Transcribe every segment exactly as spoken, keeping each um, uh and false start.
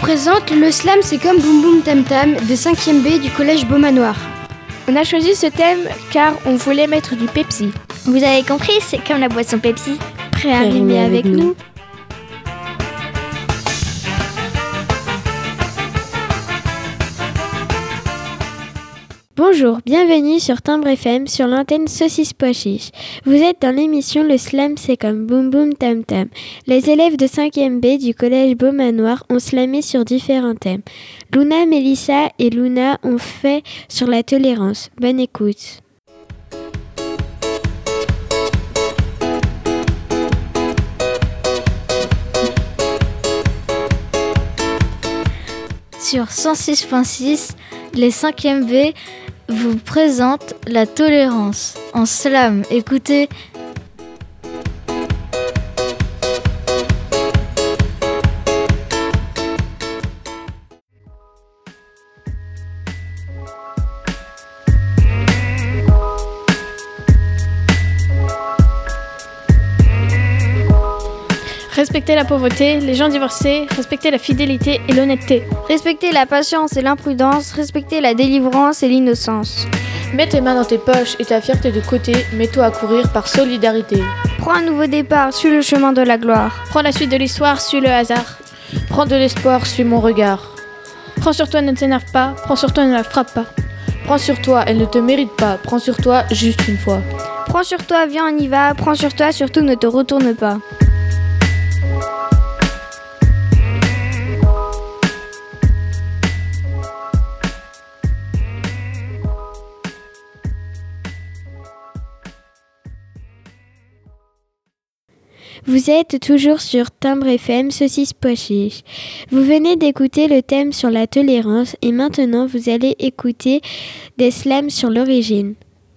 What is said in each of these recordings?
présente le slam c'est comme Boum Boum Tam Tam des cinquième B du collège Beaumanoir. On a choisi ce thème car on voulait mettre du Pepsi. Vous avez compris, c'est comme la boisson Pepsi. Prêt à rimer avec, avec nous, nous. Bonjour, bienvenue sur Timbre F M sur l'antenne Saucisse Pois Chiche. Vous êtes dans l'émission Le Slam c'est comme Boum Boum Tam Tam. Les élèves de cinquième B du collège Beaumanoir ont slamé sur différents thèmes. Luna, Mélissa et Luna ont fait sur la tolérance. Bonne écoute. Sur cent six virgule six, les cinquième B vous présentent la tolérance. En slam, écoutez. Respectez la pauvreté, les gens divorcés, respectez la fidélité et l'honnêteté. Respectez la patience et l'imprudence, respectez la délivrance et l'innocence. Mets tes mains dans tes poches et ta fierté de côté, mets-toi à courir par solidarité. Prends un nouveau départ, suis le chemin de la gloire. Prends la suite de l'histoire, suis le hasard. Prends de l'espoir, suis mon regard. Prends sur toi, ne t'énerve pas, prends sur toi, ne la frappe pas. Prends sur toi, elle ne te mérite pas, prends sur toi juste une fois. Prends sur toi, viens on y va, prends sur toi, surtout ne te retourne pas. Vous êtes toujours sur Timbre F M, Saucisse Pois Chiche. Vous venez d'écouter le thème sur la tolérance et maintenant vous allez écouter des slams sur l'origine.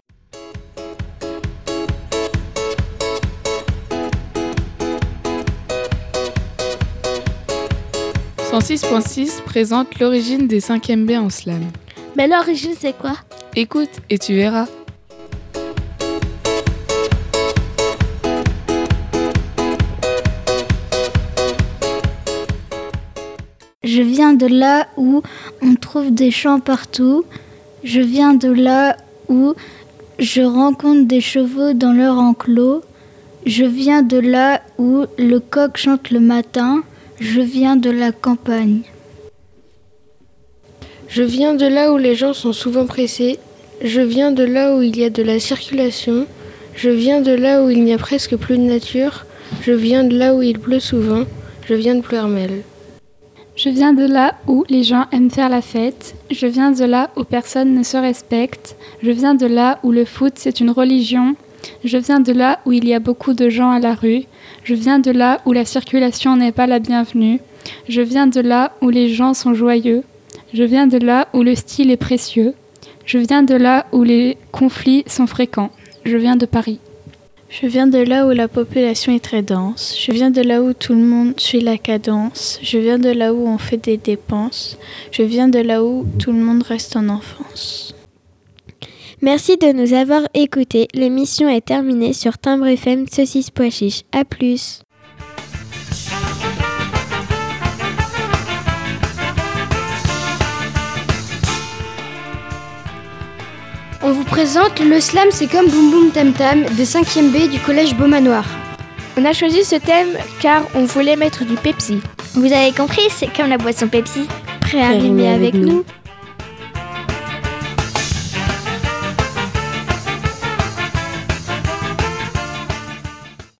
cent six virgule six présente l'origine des cinquième B en slam. Mais l'origine c'est quoi ? Écoute et tu verras. Je viens de là où on trouve des champs partout. Je viens de là où je rencontre des chevaux dans leur enclos. Je viens de là où le coq chante le matin. Je viens de la campagne. Je viens de là où les gens sont souvent pressés. Je viens de là où il y a de la circulation. Je viens de là où il n'y a presque plus de nature. Je viens de là où il pleut souvent. Je viens de Ploermel. Je viens de là où les gens aiment faire la fête. Je viens de là où personne ne se respecte. Je viens de là où le foot c'est une religion. Je viens de là où il y a beaucoup de gens à la rue. Je viens de là où la circulation n'est pas la bienvenue. Je viens de là où les gens sont joyeux. Je viens de là où le style est précieux. Je viens de là où les conflits sont fréquents. Je viens de Paris. Je viens de là où la population est très dense. Je viens de là où tout le monde suit la cadence. Je viens de là où on fait des dépenses. Je viens de là où tout le monde reste en enfance. Merci de nous avoir écoutés. L'émission est terminée sur Timbre F M, Saucisse Pois Chiche. À plus. On vous présente le slam c'est comme Boum Boum Tam Tam des cinquième B du collège Beaumanoir. On a choisi ce thème car on voulait mettre du Pepsi. Vous avez compris, c'est comme la boisson Pepsi. Prêt à rimer avec, avec nous, nous.